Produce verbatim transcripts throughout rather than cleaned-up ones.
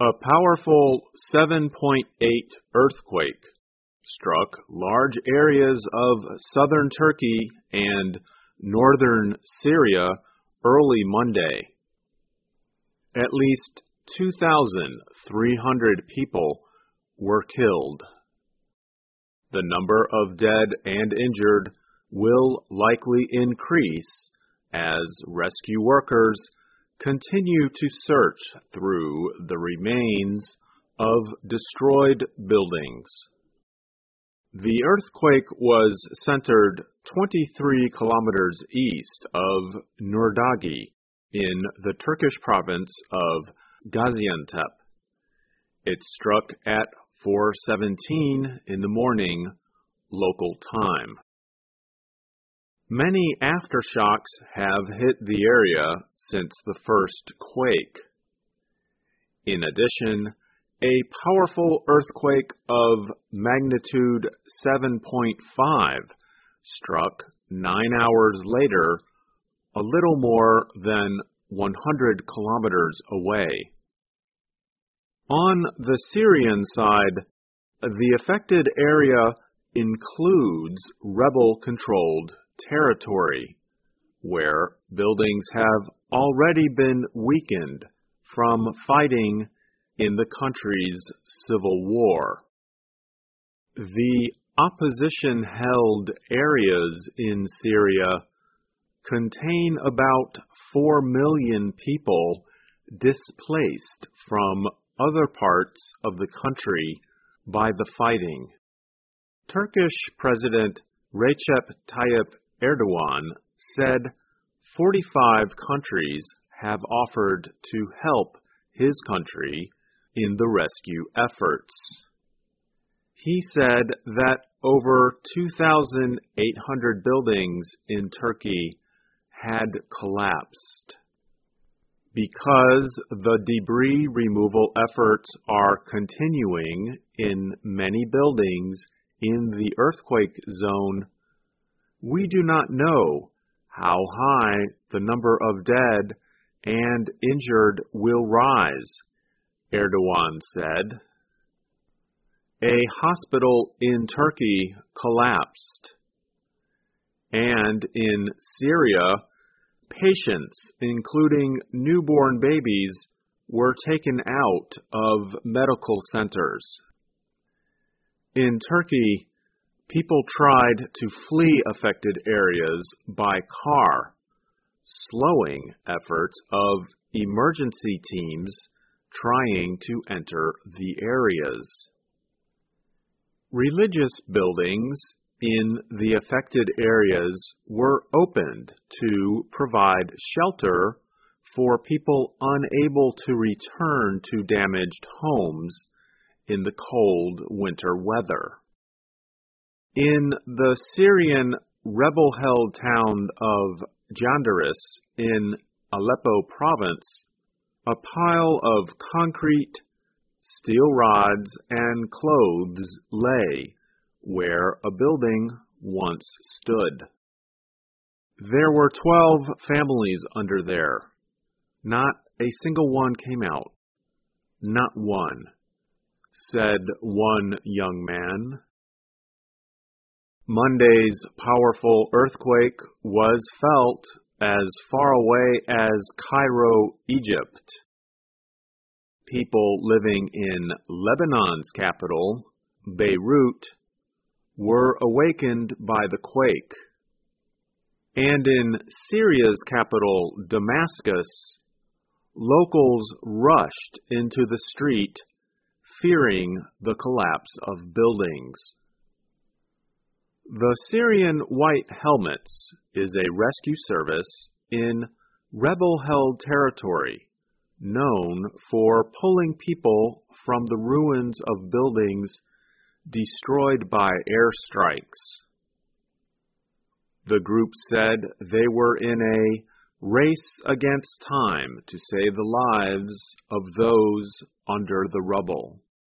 A powerful seven point eight earthquake struck large areas of southern Turkey and northern Syria early Monday. At least two thousand three hundred people were killed. The number of dead and injured will likely increase as rescue workers continue to search through the remains of destroyed buildings. The earthquake was centered twenty-three kilometers east of Nurdagi in the Turkish province of Gaziantep. It struck at four seventeen in the morning, local time. Many aftershocks have hit the area since the first quake. In addition, a powerful earthquake of magnitude seven point five struck nine hours later, a little more than one hundred kilometers away. On the Syrian side, the affected area includes rebel-controlled territory, where buildings have already been weakened from fighting in the country's civil war. The opposition-held areas in Syria contain about four million people displaced from other parts of the country by the fighting. Turkish President Recep Tayyip Erdogan said forty-five countries have offered to help his country in the rescue efforts. He said that over two thousand eight hundred buildings in Turkey had collapsed. Because the debris removal efforts are continuing in many buildings in the earthquake zone, we do not know how high the number of dead and injured will rise, Erdogan said. A hospital in Turkey collapsed, and in Syria, patients, including newborn babies, were taken out of medical centers. In Turkey, people tried to flee affected areas by car, slowing efforts of emergency teams trying to enter the areas. Religious buildings in the affected areas were opened to provide shelter for people unable to return to damaged homes in the cold winter weather. In the Syrian rebel-held town of Jandaris in Aleppo province, a pile of concrete, steel rods, and clothes lay where a building once stood. There were twelve families under there. Not a single one came out. Not one, said one young man. Monday's powerful earthquake was felt as far away as Cairo, Egypt. People living in Lebanon's capital, Beirut, were awakened by the quake. And in Syria's capital, Damascus, locals rushed into the street, fearing the collapse of buildings. The Syrian White Helmets is a rescue service in rebel-held territory, known for pulling people from the ruins of buildings destroyed by airstrikes. The group said they were in a race against time to save the lives of those under the rubble.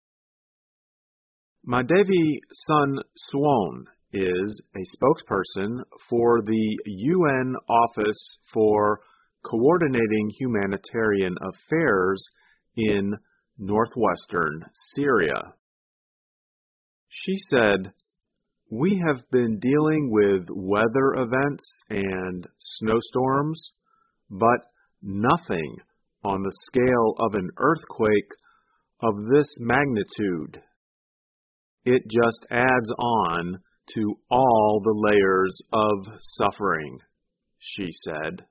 Mahdevi Sun Suon is a spokesperson for the U N Office for Coordinating Humanitarian Affairs in northwestern Syria. She said, "We have been dealing with weather events and snowstorms, but nothing on the scale of an earthquake of this magnitude. It just adds on to all the layers of suffering," she said.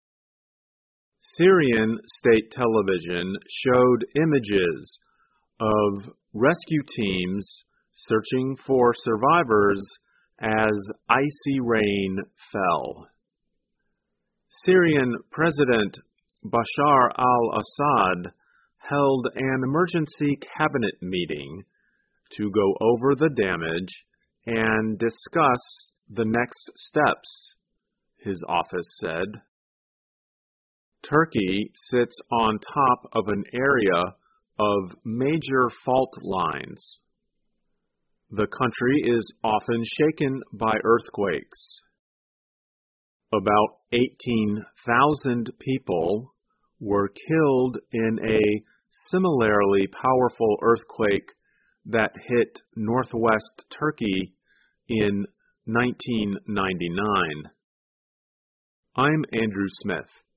Syrian state television showed images of rescue teams searching for survivors as icy rain fell. Syrian President Bashar al-Assad held an emergency cabinet meeting to go over the damage and discuss the next steps, his office said. Turkey sits on top of an area of major fault lines. The country is often shaken by earthquakes. About eighteen thousand people were killed in a similarly powerful earthquake that hit northwest Turkey in nineteen ninety-nine. I'm Andrew Smith.